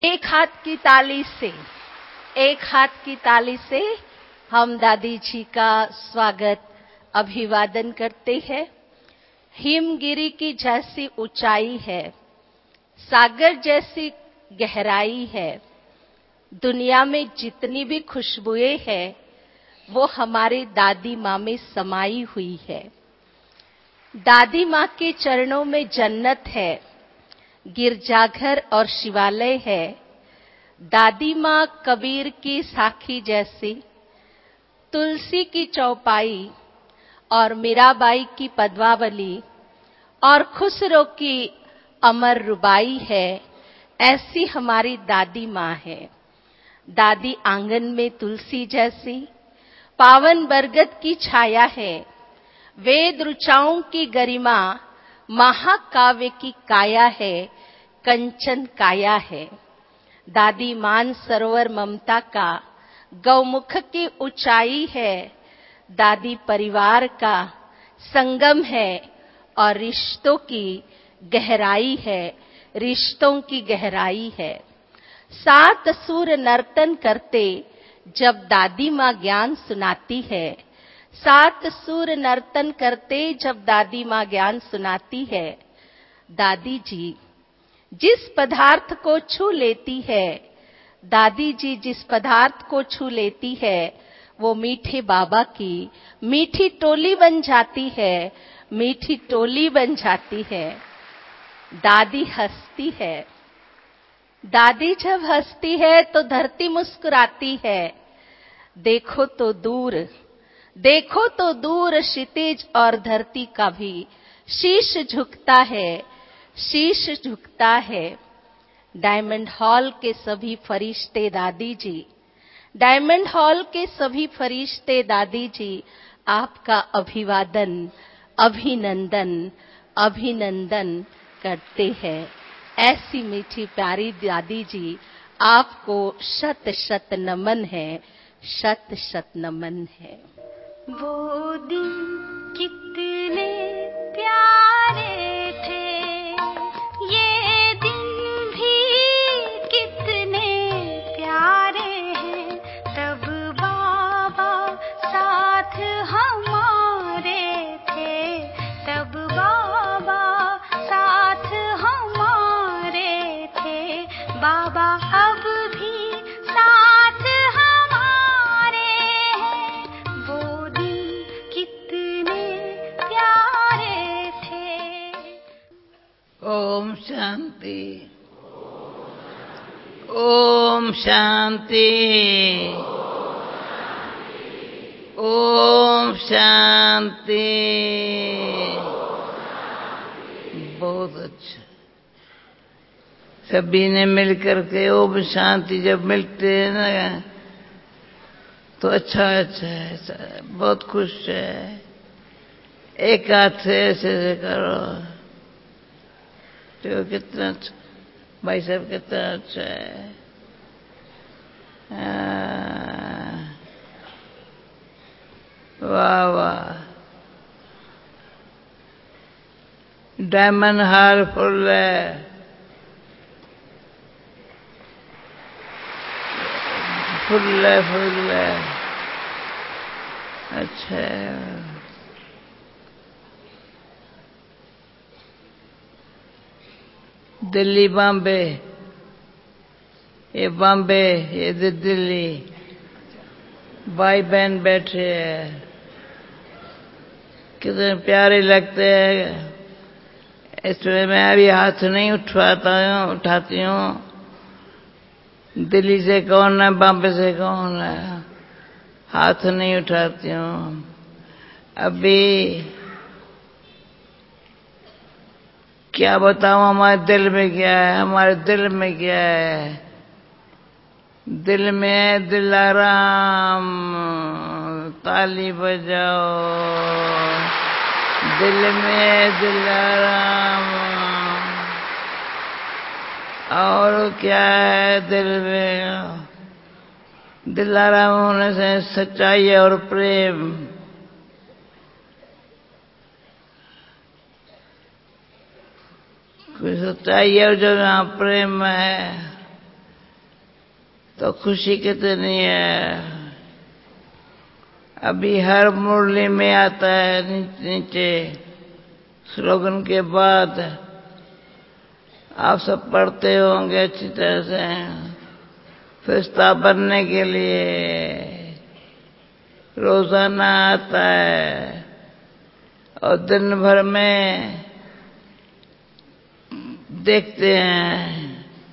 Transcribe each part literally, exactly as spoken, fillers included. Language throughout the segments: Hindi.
एक हाथ की ताली से एक हाथ की ताली से हम दादी जी का स्वागत अभिवादन करते हैं। हिमगिरी की जैसी ऊंचाई है, सागर जैसी गहराई है। दुनिया में जितनी भी खुशबुएं हैं वो हमारी दादी माँ में समाई हुई है। दादी माँ के चरणों में जन्नत है, गिरजाघर और शिवालय है। दादी माँ कबीर की साखी जैसी, तुलसी की चौपाई और मीराबाई की पद्मावली और खुसरो की अमर रुबाई है। ऐसी हमारी दादी माँ है। दादी आंगन में तुलसी जैसी, पावन बरगद की छाया है। वेद ऋचाओं की गरिमा, महाकाव्य की काया है, कंचन काया है। दादी मान सरोवर ममता का, गौमुख की ऊंचाई है। दादी परिवार का संगम है और रिश्तों की गहराई है, रिश्तों की गहराई है। सात सुर नर्तन करते जब दादी माँ ज्ञान सुनाती है। सात सुर नर्तन करते जब दादी माँ ज्ञान सुनाती है। दादी जी जिस पदार्थ को छू लेती है, दादी जी जिस पदार्थ को छू लेती है, वो मीठे बाबा की मीठी टोली बन जाती है, मीठी टोली बन जाती है। दादी हंसती है। दादी जब हंसती है तो धरती मुस्कुराती है। देखो तो दूर, देखो तो दूर क्षितिज और धरती का भी शीश झुकता है, शीश झुकता है। डायमंड हॉल के सभी फरिश्ते दादी जी, डायमंड हॉल के सभी फरिश्ते दादी जी आपका अभिवादन, अभिनंदन, अभिनंदन करते हैं। ऐसी मीठी प्यारी दादी जी आपको शत शत नमन है, शत शत नमन है। वो दिन कितने प्यारे थे, ये दिन भी कितने प्यारे हैं। तब बाबा साथ हमारे थे, तब बाबा साथ हमारे थे। बाबा अब भी साथ हमारे हैं, वो दिन कितने प्यारे थे। ओम शांति, ओम शांति, ओम शांति। बहुत अच्छा। सभी ने मिलकर के ओम शांति जब मिलते हैं ना तो अच्छा अच्छा है, बहुत खुश है। एक हाथ से ऐसे ऐसे करो तो कितना अच्छा, भाई साहब कितना अच्छा है। वाह वाह। डायमंड हार फुल है, फुल है, फुल है। अच्छा दिल्ली बॉम्बे, ये बॉम्बे, ये दिल्ली, भाई बहन बैठे हैं, कितने प्यारे लगते हैं। इसमें मैं अभी हाथ नहीं उठवाता हूँ, उठाती हूँ। दिल्ली से कौन है, बॉम्बे से कौन है, हाथ नहीं उठाती हूँ। अभी क्या बताऊं हमारे दिल में क्या है, हमारे दिल में क्या है। दिल में है दिलाराम, ताली बजाओ। दिल में है दिलाराम। और क्या है दिल में, दिलाराम होने से सच्चाई और प्रेम। कोई सच्चाई है जो यहाँ प्रेम है। तो खुशी कितनी है। अभी हर मुरली में आता है नीचे स्लोगन के बाद, आप सब पढ़ते होंगे अच्छी तरह से, फरिश्ता बनने के लिए रोजाना आता है और दिन भर में देखते हैं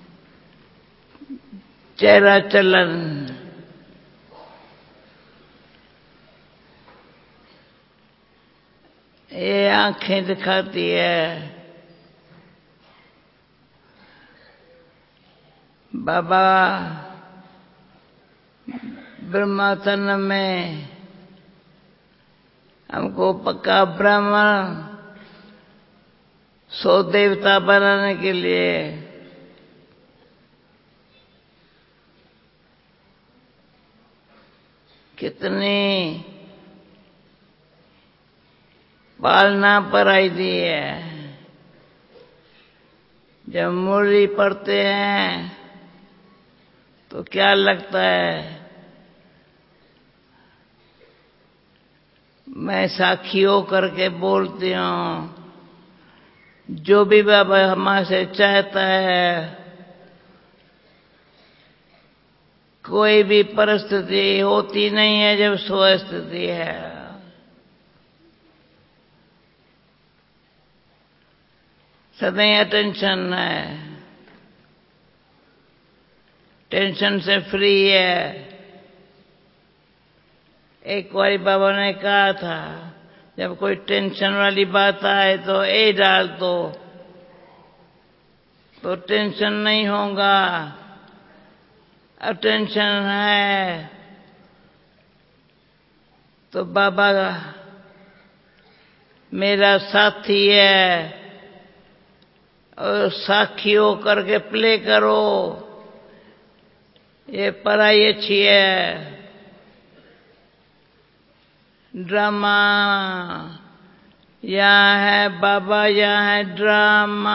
चेहरा चलन। ये आंखें दिखाती है। बाबा ब्रह्मा तन में हमको पक्का ब्राह्मण सौ देवता बनाने के लिए कितनी पालना पराई दी है। जब मुरली पढ़ते हैं तो क्या लगता है, मैं साक्षी होकर के बोलती हूँ, जो भी बाबा हमारे से चाहता है, कोई भी परिस्थिति होती नहीं है जब स्वस्थिति है। सदैव अटेंशन है, टेंशन से फ्री है। एक बार बाबा ने कहा था, जब कोई टेंशन वाली बात आए तो ए डाल दो, तो टेंशन नहीं होगा। अब टेंशन है तो बाबा मेरा साथी है और साक्षी होकर के प्ले करो, ये पढ़ाई अच्छी है। ड्रामा यहाँ है, बाबा यहाँ है ड्रामा।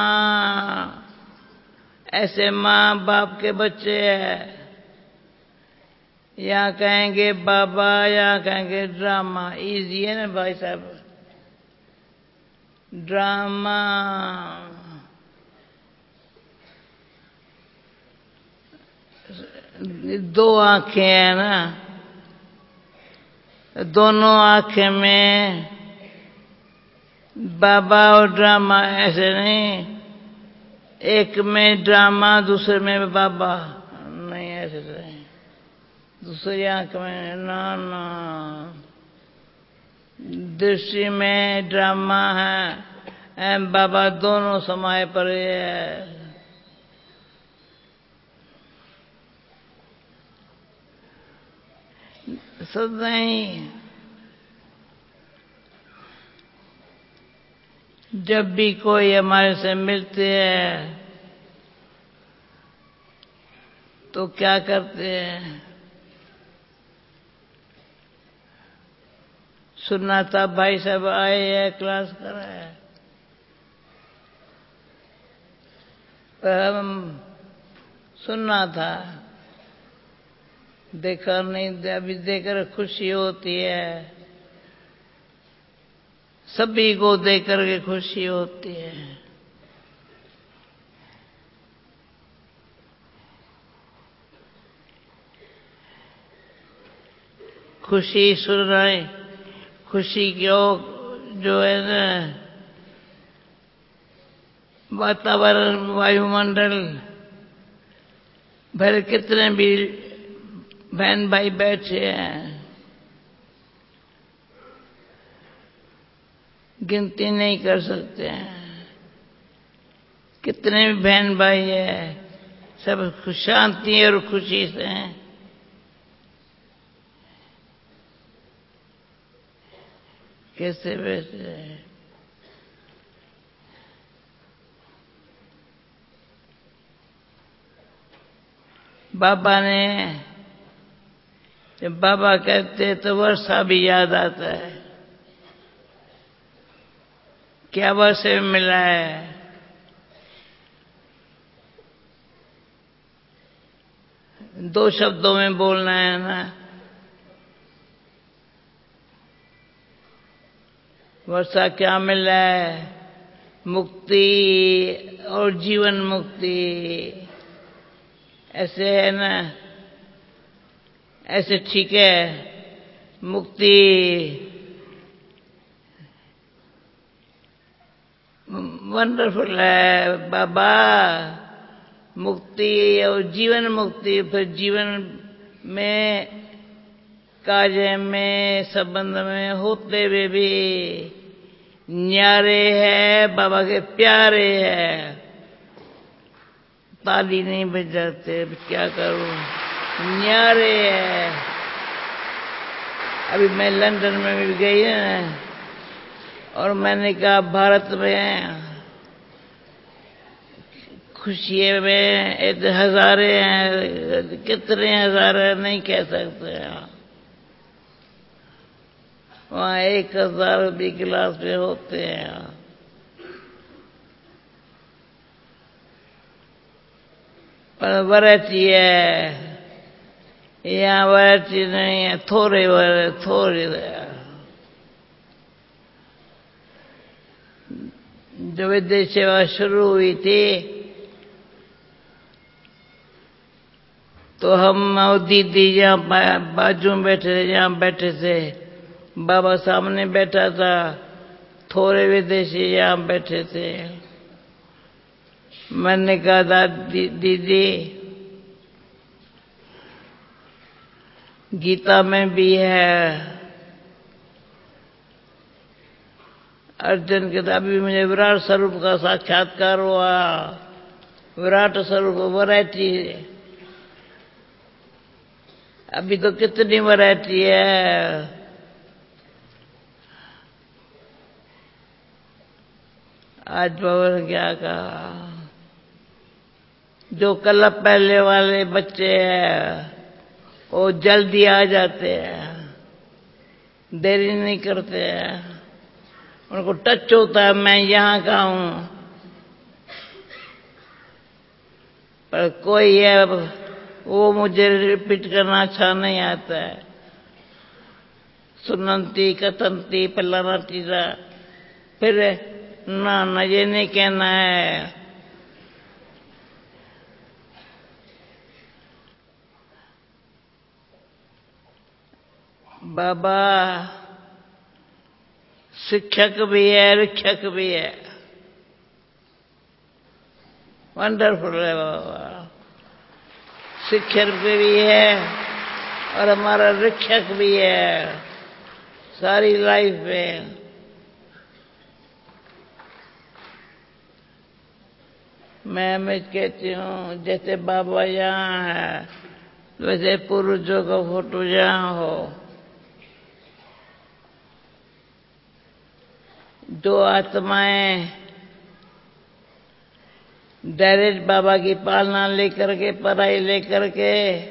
ऐसे माँ बाप के बच्चे हैं, यहाँ कहेंगे बाबा, यहाँ कहेंगे ड्रामा। इजी है ना भाई साहब, ड्रामा। दो आंखें हैं ना, दोनों आंखें में बाबा और ड्रामा। ऐसे नहीं एक में ड्रामा दूसरे में बाबा, नहीं ऐसे नहीं। दूसरी आंख में ना ना, दृष्टि में ड्रामा है, बाबा दोनों समाये पड़े है। सदैव जब भी कोई हमारे से मिलते हैं तो क्या करते हैं, सुनना था भाई साहब आए हैं, क्लास कराया, पर हम सुनना था, देखा नहीं। अभी देखकर खुशी होती है, सभी को देखकर के खुशी होती है। खुशी सुनाए, खुशी क्यों जो है ना, वातावरण वायुमंडल भर कितने भी बहन भाई बैठे हैं, गिनती नहीं कर सकते हैं। कितने भी बहन भाई है, सब शांति और खुशी से हैं। कैसे बैठे हैं, बाबा ने, जब बाबा कहते तो वर्षा भी याद आता है। क्या वर्षे मिला है, दो शब्दों में बोलना है ना। वर्षा क्या मिला है? मुक्ति और जीवन मुक्ति। ऐसे है ना, ऐसे ठीक है। मुक्ति वंडरफुल है बाबा। मुक्ति और जीवन मुक्ति। फिर जीवन में, कार्य में, संबंध में होते हुए भी न्यारे है, बाबा के प्यारे है। ताली नहीं बजाते, क्या करूं, न्यारे है। अभी मैं लंदन में भी गई ना, और मैंने कहा भारत में खुशी में एक हजारे हैं, कितने हजार है नहीं कह सकते हैं। वहाँ एक हजार भी गिलास में होते हैं। पर वैरायटी है, यहाँ वैरायटी नहीं है, थोड़े वैरायटी, थोड़ी है। जब विदेश सेवा शुरू हुई थी तो हम और दीदी यहाँ बाजू में बैठे थे, यहाँ बैठे थे, बाबा सामने बैठा था, थोड़े विदेशी यहाँ बैठे थे। मैंने कहा दादी दीदी, गीता में भी है, अर्जुन के अभी मुझे विराट स्वरूप का साक्षात्कार हुआ। विराट स्वरूप वैरायटी, अभी तो कितनी वैरायटी है। आज बाबा ने क्या कहा, जो कल पहले वाले बच्चे हैं वो जल्दी आ जाते हैं, देरी नहीं करते हैं। उनको टच होता है मैं यहाँ का हूं। पर कोई है वो मुझे रिपीट करना अच्छा नहीं आता है। सुनंती कथंती फलाना चीजा, फिर ना ना ये नहीं कहना है। बाबा शिक्षक भी है, रिक्षक भी है। वंडरफुल है बाबा। शिक्षक भी है और हमारा रिक्षक भी है सारी लाइफ में। मैं मैं कहती हूँ जैसे बाबा यहाँ है वैसे पूर्वजों का फोटो यहाँ हो। दो आत्माएं डायरेक्ट बाबा की पालना लेकर के, पढ़ाई लेकर के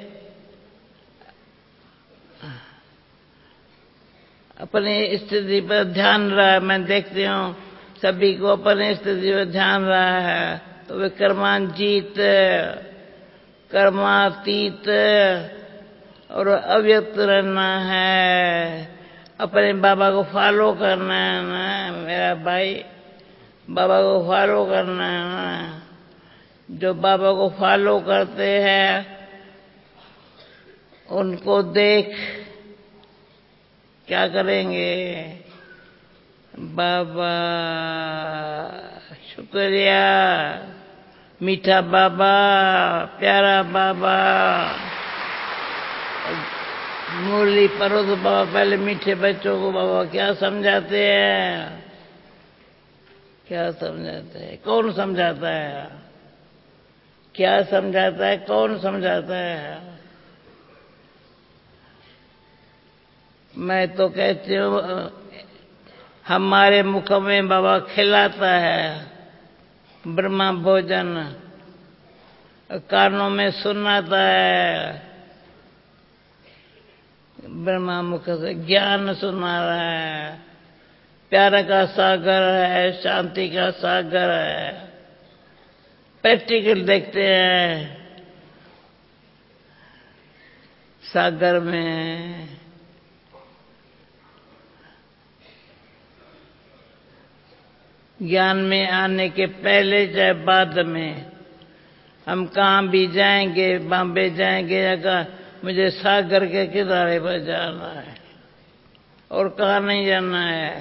अपनी स्थिति पर ध्यान रहा है। मैं देखती हूँ सभी को अपनी स्थिति पर ध्यान रहा है तो वे कर्मांजीत, कर्मातीत और अव्यक्त रहना है। अपने बाबा को फॉलो करना है ना मेरा भाई, बाबा को फॉलो करना है ना। जो बाबा को फॉलो करते हैं उनको देख क्या करेंगे। बाबा शुक्रिया, मीठा बाबा, प्यारा बाबा। मुरली परो तो बाबा पहले मीठे बच्चों को बाबा क्या समझाते हैं, क्या समझाते हैं, कौन समझाता है, क्या समझाता है, कौन समझाता है। मैं तो कहती हूँ हमारे मुख में बाबा खिलाता है ब्रह्मा भोजन, कानों में सुनाता है ब्रह्मा मुख से ज्ञान सुना रहा है। प्यार का सागर है, शांति का सागर है। प्रैक्टिकल देखते हैं सागर में ज्ञान में आने के पहले चाहे बाद में हम कहाँ भी जाएंगे, बॉम्बे जाएंगे या कहाँ, मुझे सागर के किनारे पर जाना है और कहाँ नहीं जाना है,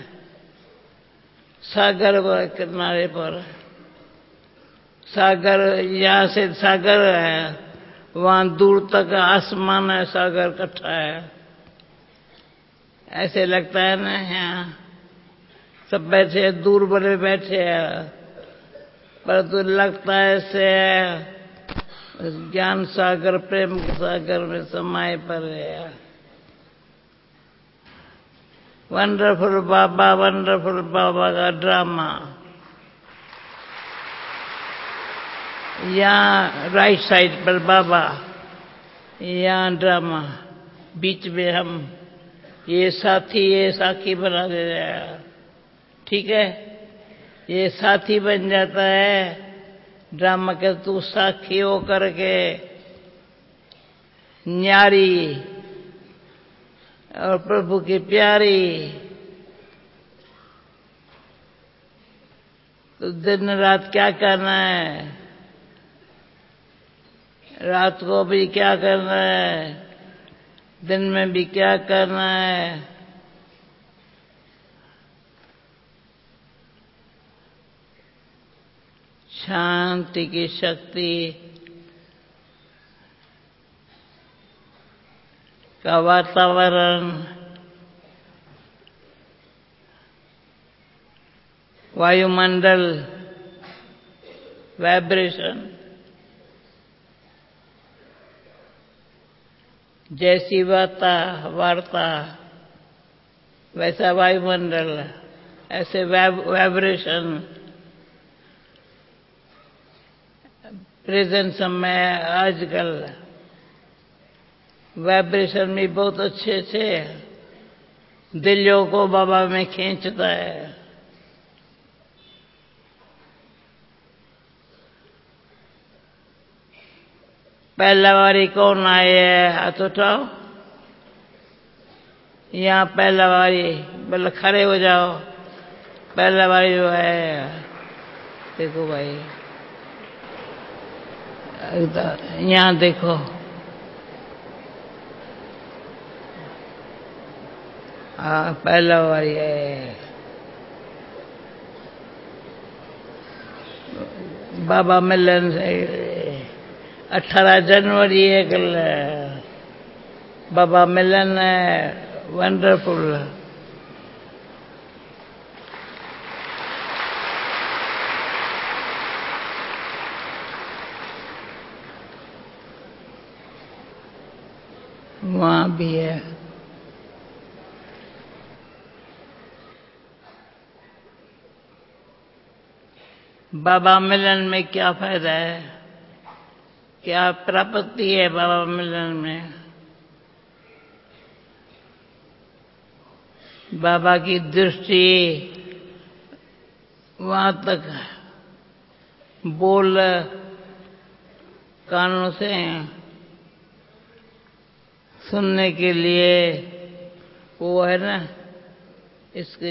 सागर के किनारे पर। सागर यहाँ से सागर है, वहाँ दूर तक आसमान है, सागर इकट्ठा है। ऐसे लगता है ना, यहाँ सब बैठे दूर बड़े बैठे हैं, परंतु लगता है ऐसे ज्ञान सागर प्रेम सागर में समाये पड़े हैं। वंडरफुल बाबा, वंडरफुल बाबा का ड्रामा। यहाँ राइट साइड पर बाबा, यहाँ ड्रामा, बीच में हम ये साथी ये साखी बना दे रहे हैं। ठीक है, ये साथी बन जाता है ड्रामा के, तू साखी हो करके न्यारी और प्रभु की प्यारी। तो दिन रात क्या करना है, रात को भी क्या करना है, दिन में भी क्या करना है। शांति की शक्ति का वातावरण, वायुमंडल, वाइब्रेशन, जैसी वार्ता वार्ता वैसा वायुमंडल, ऐसे वाइब्रेशन। प्रेजेंट समय आजकल वाइब्रेशन भी बहुत अच्छे से दिलों को बाबा में खींचता है। पहला बारी कौन आए है, हाथ उठाओ। यहाँ पहला बारी, बोले खड़े हो जाओ। पहला बारी जो है, देखो भाई, यहाँ देखो, हाँ पहला बारी है। बाबा मिलन से अठारह जनवरी है कल, बाबा मिलन है, वंडरफुल। वहाँ भी है। बाबा मिलन में क्या फायदा है, क्या प्राप्ति है बाबा मिलन में। बाबा की दृष्टि वहां तक बोल कानों से सुनने के लिए, वो है ना, इसके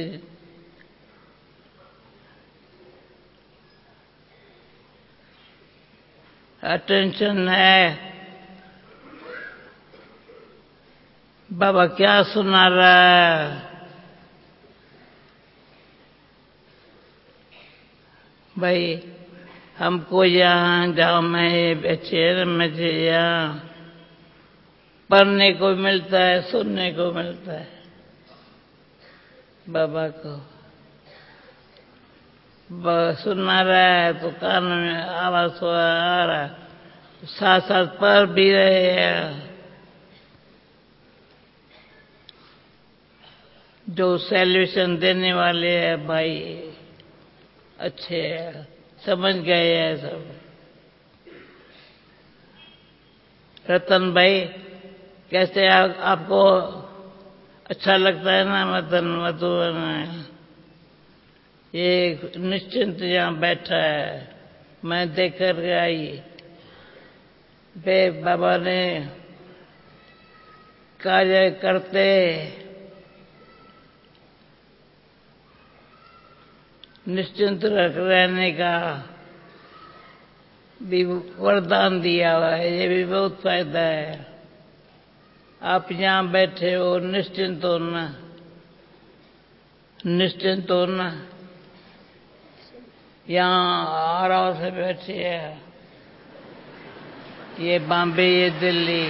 अटेंशन है। बाबा क्या सुना रहा है, भाई हमको यहाँ जाओ, मैं बच्चे मुझे यहाँ पढ़ने को मिलता है, सुनने को मिलता है। बाबा को सुना रहा है तो कान में आवाज आ रहा है, साथ साथ पढ़ भी रहे हैं। जो सॉल्यूशन देने वाले हैं भाई अच्छे हैं, समझ गए हैं सब। रतन भाई कैसे आ, आपको अच्छा लगता है ना मदन मधुबन में? ये निश्चिंत यहाँ बैठा है, मैं देख कर आई। बे बाबा ने कार्य करते निश्चिंत रहने का भी वरदान दिया हुआ है। ये भी बहुत फायदा है। आप यहाँ बैठे हो, निश्चिंत हो ना, निश्चिंत हो ना। यहाँ आराम से बैठे है, ये बॉम्बे, ये दिल्ली,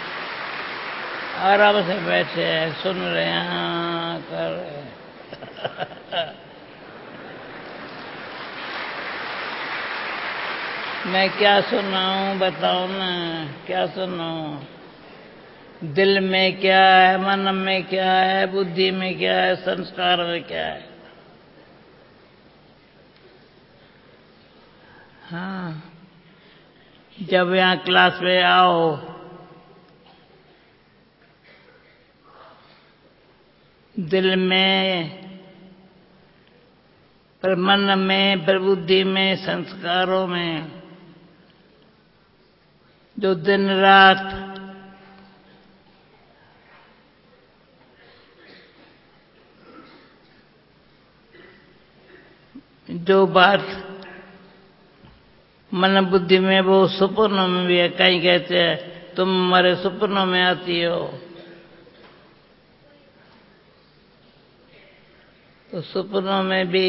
आराम से बैठे हैं, सुन रहे हैं, हाँ, कर रहे हैं। मैं क्या सुनाऊं, बताओ ना, क्या सुनाऊं? दिल में क्या है, मन में क्या है, बुद्धि में क्या है, संस्कार में क्या है? हाँ, जब यहाँ क्लास में आओ, दिल में, पर मन में, पर बुद्धि में, संस्कारों में जो दिन रात जो बात मन बुद्धि में, वो सपनों में भी है। कहीं कहते हैं तुम हमारे सपनों में आती हो, तो सपनों में भी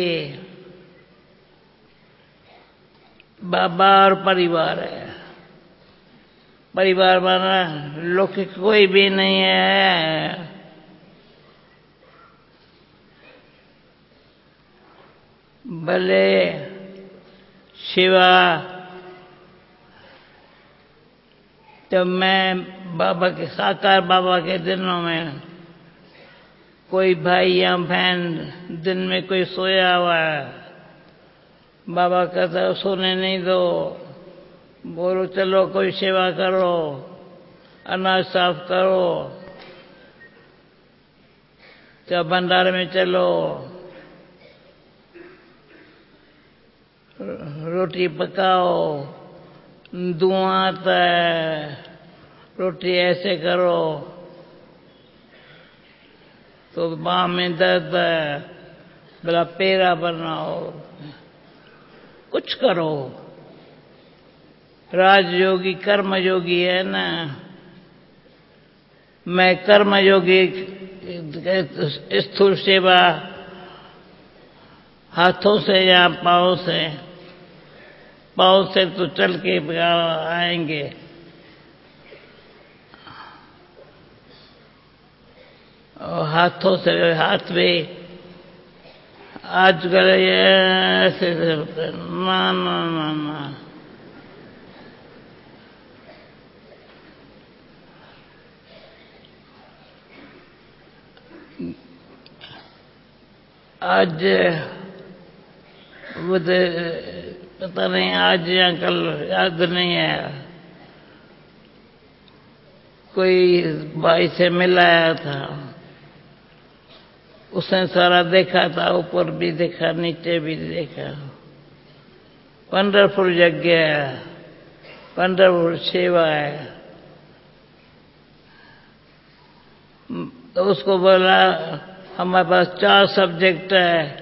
बाबा और परिवार है। परिवार माना लौकिक कोई भी नहीं है, भले शिवा। जब मैं बाबा के साकार बाबा के दिनों में कोई भाई या बहन दिन में कोई सोया हुआ है, बाबा कहता है सोने नहीं दो, बोलो चलो कोई सेवा करो, अनाज साफ करो, चाहे भंडारे में चलो, रोटी पकाओ, धुआं आता है, रोटी ऐसे करो तो बाँ में दर्द है, भला पेड़ा बनाओ, कुछ करो। राजयोगी कर्मयोगी है ना, मैं कर्मयोगी स्थूल सेवा हाथों से या पाँव से, पाँव से तो चल के आएंगे, और हाथों से, हाथ में आजकल ये ऐसे ना ना ना ना, आज वो पता नहीं आज या कल, याद नहीं है, कोई भाई से मिलाया था, उसने सारा देखा था, ऊपर भी देखा, नीचे भी देखा। वंडरफुल यज्ञ है, वंडरफुल सेवा है। तो उसको बोला हमारे पास चार सब्जेक्ट है,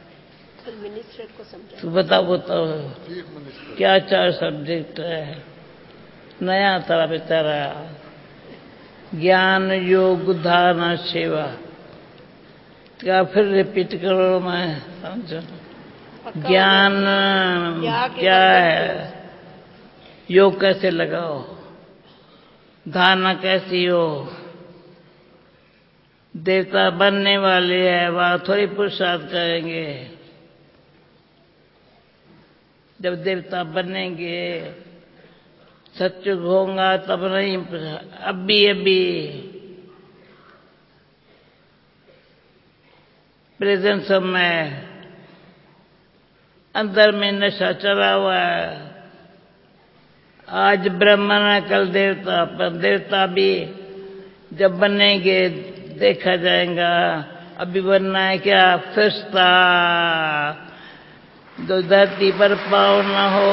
तो बताओ बताओ क्या चार सब्जेक्ट है? नया था बेचारा, ज्ञान योग धारणा सेवा। क्या फिर रिपीट करो, मैं समझो। ज्ञान क्या है, योग कैसे लगाओ, धारणा कैसी हो, देवता बनने वाले हैं, वहां थोड़ी पुरुषार्थ करेंगे। जब देवता बनेंगे, सत्युग होगा तब नहीं, अभी अभी प्रेजेंट समय अंदर में नशा चला हुआ है। आज ब्राह्मण है, कल देवता, पर देवता भी जब बनेंगे देखा जाएगा। अभी बनना है क्या? फरिश्ता, जो धरती पर पाँव न हो,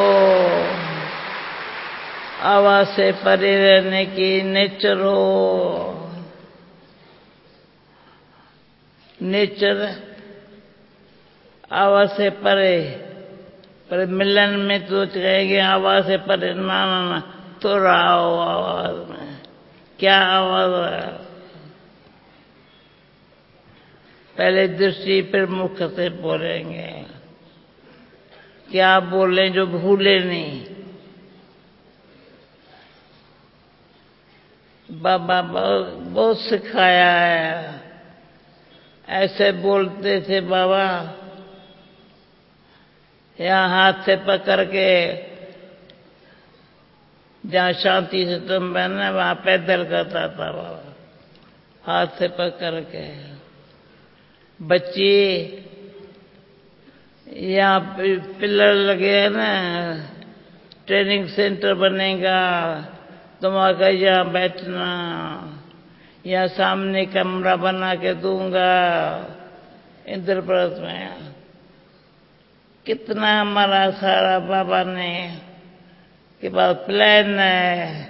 आवाज से परे रहने की नेचर हो, नेचर आवाज से परे, पर मिलन में तो कहेंगे आवाज से परे। ना ना ना, तो रहो आवाज में। क्या आवाज है? पहले दृष्टि फिर मुख से बोलेंगे। क्या बोलें जो भूले नहीं। बाबा बहुत बहुत सिखाया है। ऐसे बोलते थे बाबा, यहाँ हाथ से पकड़ के, जहाँ शांति से तुम बहना वहां पैदल करता था बाबा, हाथ से पकड़ के। बच्ची यहाँ पिलर लगे हैं ना, ट्रेनिंग सेंटर बनेगा, तुम आकर यहाँ बैठना, यहाँ सामने कमरा बना के दूंगा इंद्रप्रस्थ में। कितना हमारा सारा बाबा ने के पास प्लान है।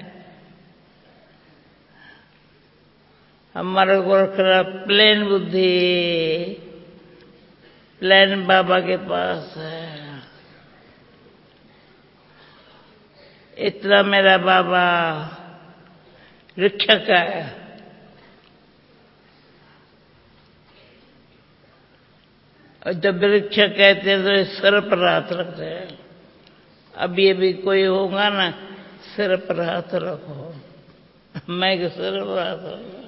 हमारे को रखना प्लेन बुद्धि, प्लान बाबा के पास है। इतना मेरा बाबा शिक्षक है। और जब शिक्षक कहते हैं तो सिर पर हाथ रखते हैं। अब ये भी कोई होगा ना, सिर पर हाथ रखो, मैं के सिर पर हाथ रखो।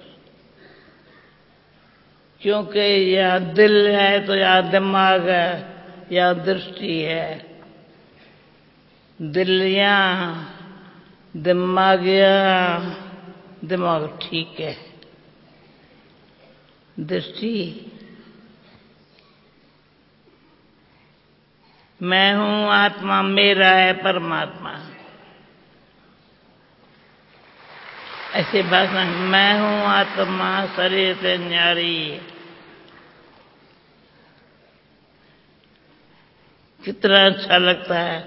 क्योंकि यहाँ दिल है तो यहाँ दिमाग है, यहाँ दृष्टि है। दिल यहाँ, दिमाग यहाँ, दिमाग ठीक है। दृष्टि, मैं हूं आत्मा, मेरा है परमात्मा। ऐसी बात नहीं, मैं हूं आत्मा शरीर से न्यारी। कितना अच्छा लगता है।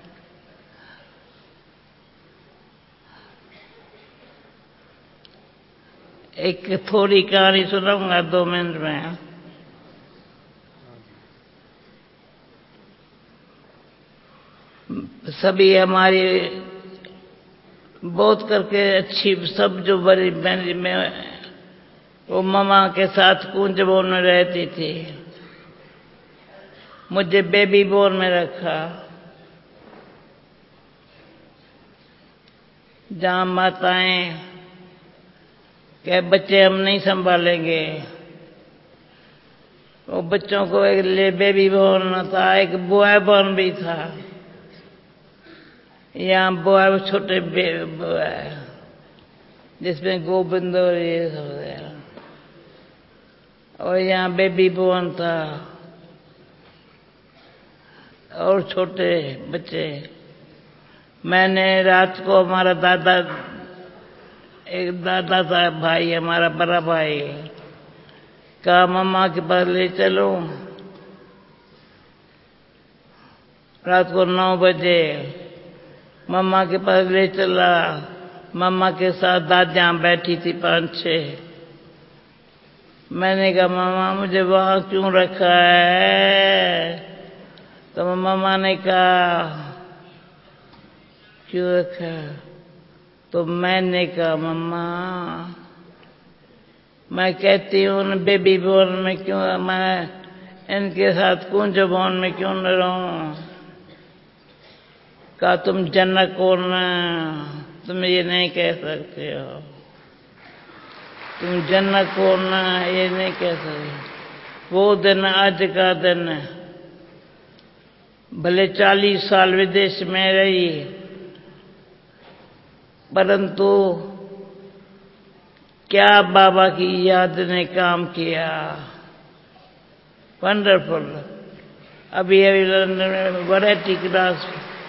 एक थोड़ी कहानी सुनाऊंगा दो मिनट में। सभी हमारी बहुत करके अच्छी, सब जो बड़ी बहन में वो मामा के साथ कुंज बोन में रहती थी। मुझे बेबी बोन में रखा, जहां माताएं क्या बच्चे हम नहीं संभालेंगे। वो बच्चों को एक ले बेबी बोन था, एक बॉय बोन भी था। यहाँ बॉय छोटे बॉय जिसमें गोविंद और ये सब है, और यहाँ बेबी बोन था और छोटे बच्चे। मैंने रात को हमारा दादा, एक दादा था भाई हमारा बड़ा भाई, कहा मम्मा के पास ले चलो। रात को नौ बजे मम्मा के पास ले चला। मम्मा के साथ दादियां बैठी थी पांच छह। मैंने कहा मम्मा मुझे वहां क्यों रखा है? तो मम्मा ने कहा क्यों रखा? तो मैंने कहा मम्मा मैं कहती हूँ बेबी बोन में क्यों, मैं इनके साथ कुंज बोन में क्यों न रहूं? कहा तुम जनक हो ना, तुम ये नहीं कह सकते हो। तुम जनक हो ना, ये नहीं कह सकते। वो दिन आज का दिन, भले चालीस साल विदेश में रही, परंतु क्या बाबा की याद ने काम किया। वंडरफुल। अभी अभी लंदन में वैरायटी क्लास,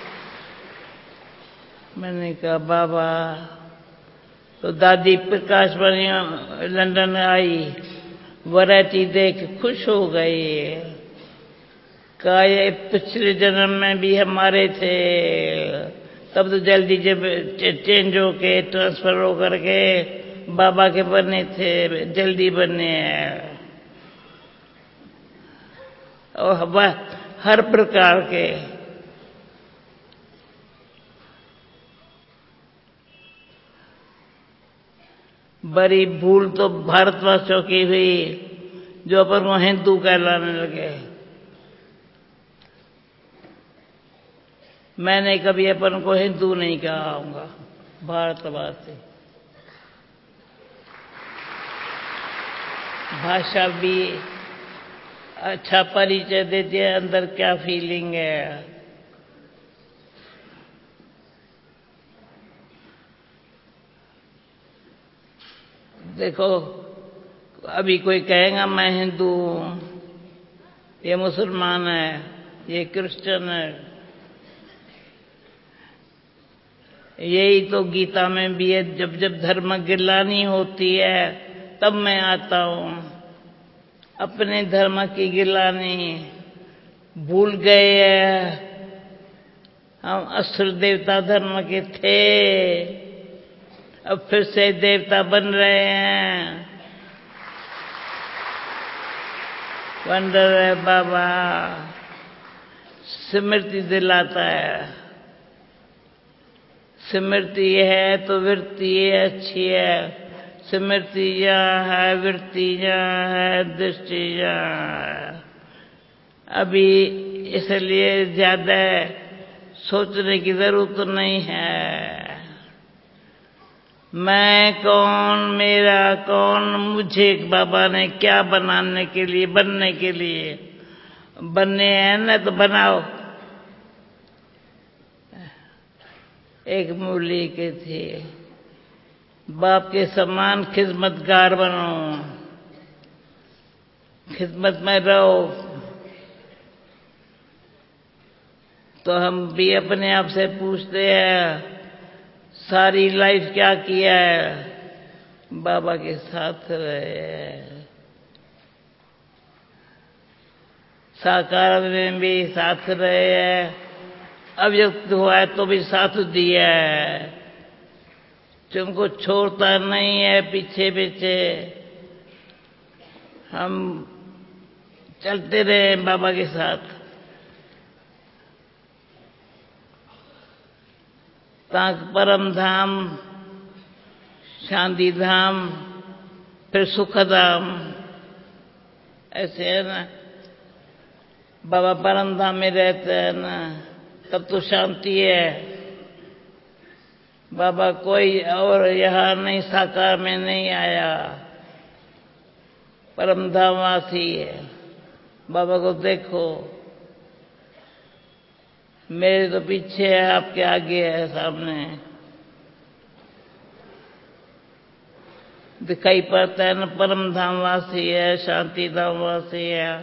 मैंने कहा बाबा, तो दादी प्रकाश बनी लंदन आई, वैरायटी देख खुश हो गई। कहा ये पिछले जन्म में भी हमारे थे, तब तो जल्दी जब चेंज हो के ट्रांसफर हो करके बाबा के बने थे, जल्दी बने हैं। और हवा हर प्रकार के। बड़ी भूल तो भारतवासियों की हुई जो अपन को हिंदू कहलाने लगे। मैंने कभी अपन को हिंदू नहीं कहा हूँगा, भारतवासी। भाषा भी अच्छा परिचय देती है अंदर क्या फीलिंग है। देखो, अभी कोई कहेगा मैं हिंदू हूं, ये मुसलमान है, ये क्रिश्चियन है। यही तो गीता में भी है, जब जब धर्म गिलानी होती है तब मैं आता हूं। अपने धर्म की गिलानी भूल गए हैं। हम असुर देवता धर्म के थे, अब फिर से देवता बन रहे हैं। बन रहे बाबा, स्मृति दिलाता है। स्मृति है तो वृत्ति अच्छी है। स्मृति यहाँ है, वृत्ति यहाँ है, दृष्टि यहाँ है। अभी इसलिए ज्यादा सोचने की जरूरत नहीं है। मैं कौन, मेरा कौन, मुझे बाबा ने क्या बनाने के लिए, बनने के लिए बनने हैं ना, तो बनाओ। एक मूली के थे, बाप के समान खिदमतगार बनो, खिदमत में रहो। तो हम भी अपने आप से पूछते हैं सारी लाइफ क्या किया है? बाबा के साथ रहे, साकार में भी साथ रहे हैं, अव्यक्त हुआ है तो भी साथ दिया है। तुमको छोड़ता नहीं है, पीछे पीछे हम चलते रहे बाबा के साथ। ताक परम धाम, शांति धाम, फिर सुख धाम, ऐसे है ना। बाबा परम धाम में रहते हैं ना, तब तो शांति है। बाबा कोई और यहाँ नहीं, साकार में नहीं आया, परम धामवासी है। बाबा को देखो, मेरे तो पीछे है, आपके आगे है, सामने दिखाई पड़ता है ना। परम धामवासी है, शांति धामवासी है,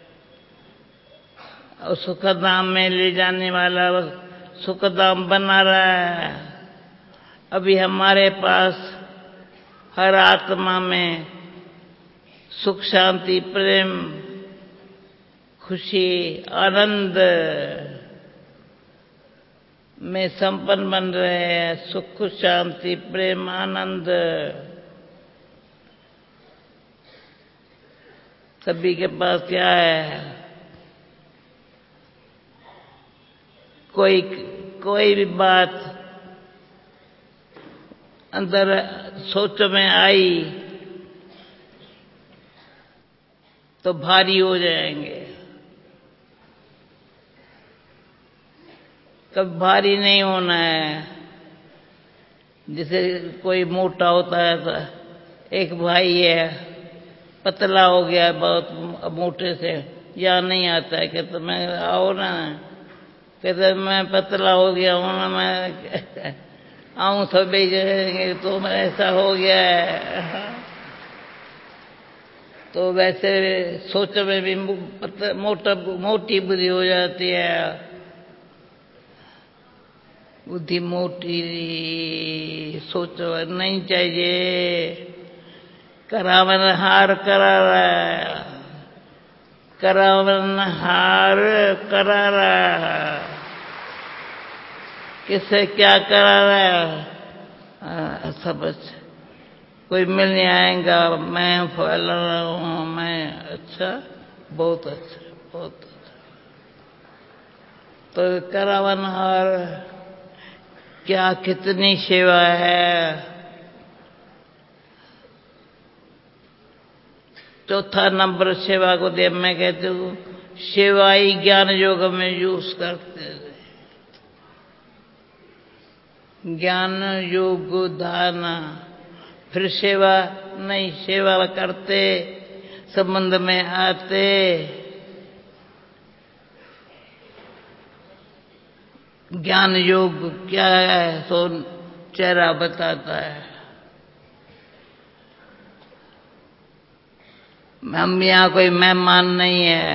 और सुख धाम में ले जाने वाला सुख धाम बना रहा है। अभी हमारे पास हर आत्मा में सुख, शांति, प्रेम, खुशी, आनंद में संपन्न बन रहे हैं। सुख, शांति, प्रेम, आनंद सभी के पास क्या है? कोई कोई भी बात अंदर सोच में आई तो भारी हो जाएंगे। कब भारी नहीं होना है। जैसे कोई मोटा होता है तो एक भाई है, पतला हो गया बहुत, मोटे से या नहीं आता है, कहते मैं आओ ना, कहते मैं पतला हो गया हूं ना, मैं आऊं तो भेजेंगे, तो मैं ऐसा हो गया है। तो वैसे सोच में भी मोटा मोटी बुद्धि हो जाती है। बुद्धि मोटी सोच नहीं चाहिए। करावन हार करा रहा है, करावन हार करा रहा है। किससे क्या करा रहा है? सब अच्छा, कोई मिलने आएगा, मैं फैला रहा हूं, मैं अच्छा, बहुत अच्छा। बहुत तो करावनहार क्या कितनी सेवा है। चौथा नंबर सेवा को दे, मैं कहती हूँ सेवा ही ज्ञान योग में यूज करते थे। ज्ञान योग धारणा, फिर सेवा नहीं, सेवा करते संबंध में आते। ज्ञान योग क्या है तो चेहरा बताता है। हम यहाँ कोई मेहमान नहीं है,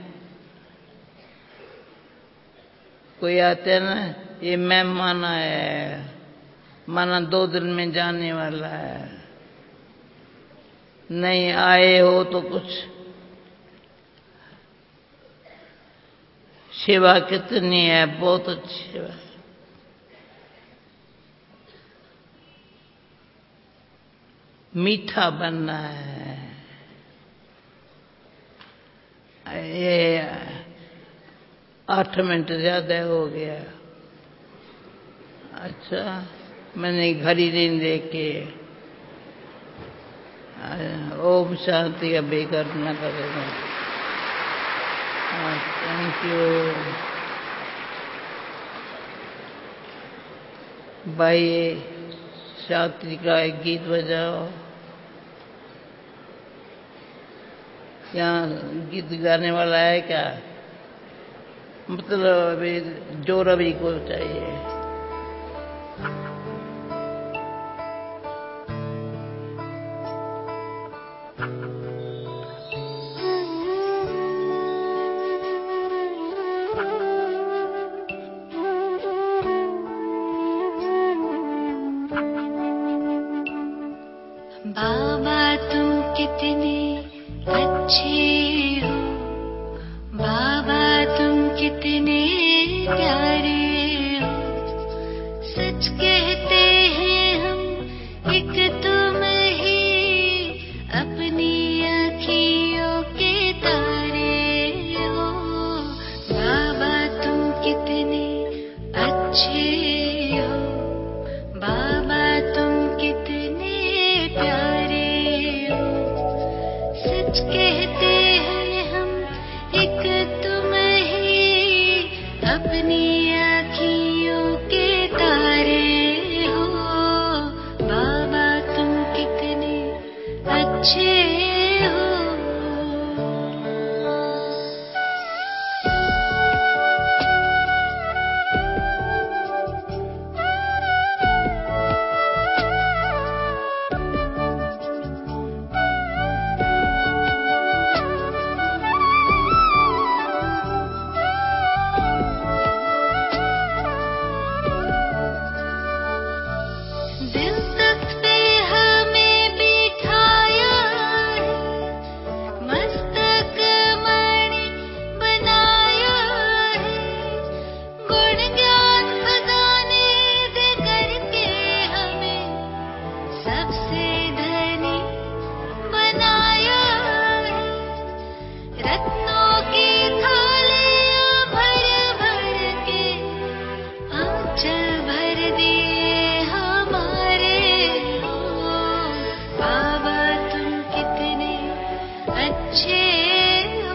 कोई आते ना ये मेहमान है, माना दो दिन में जाने वाला है। नहीं आए हो तो कुछ सेवा कितनी है, बहुत अच्छी सेवा है। मीठा बनना है। ये आठ मिनट ज्यादा हो गया। अच्छा, मैंने घड़ी नहीं देखे। ओम शांति अभी करना पड़ेगा। थैंक यू भाई। शांति का एक गीत बजाओ। यहाँ गीत गाने वाला है क्या? मतलब अभी जोर अभी को चाहिए। बाबा तुम कितने अच्छे हो, बाबा तुम कितने प्यारे हो। सच कहते हैं हम एक तुम ही अपनी आँखियों के तारे हो। बाबा तुम कितने अच्छे हो, बाबा तुम कितने प्यारे हो। सच कहते हैं हम एक तुम ही अपनी आँखियों के तारे हो। बाबा तुम कितने अच्छे हो। दिल तख्त पे हमें बिठाया है, मस्तक मणि बनाया है। गुण ज्ञान खजाने दे करके हमें सबसे धनी बनाया है। रत्नों की थालियां भर भर के आंचल भर दिए हमारे हो। बाबा तुम कितने अच्छे हो।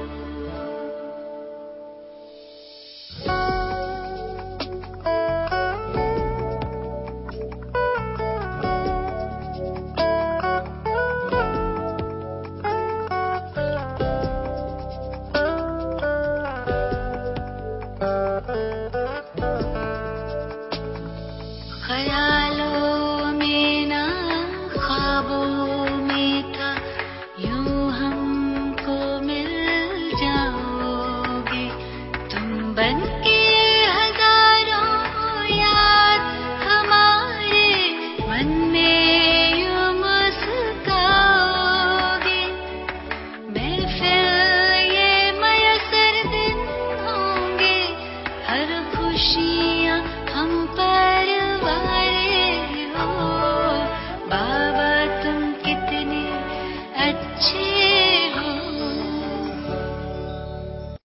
ख्यालों में ना ख्वाबों में था, यूं हमको मिल जाओगे तुम बनके हजारों याद हमारे मन में यूं मुस्काओगे। महफिल ये मयसर दिन होंगे, हर खुशियाँ हम पर वारे हो। बाबा तुम कितने अच्छे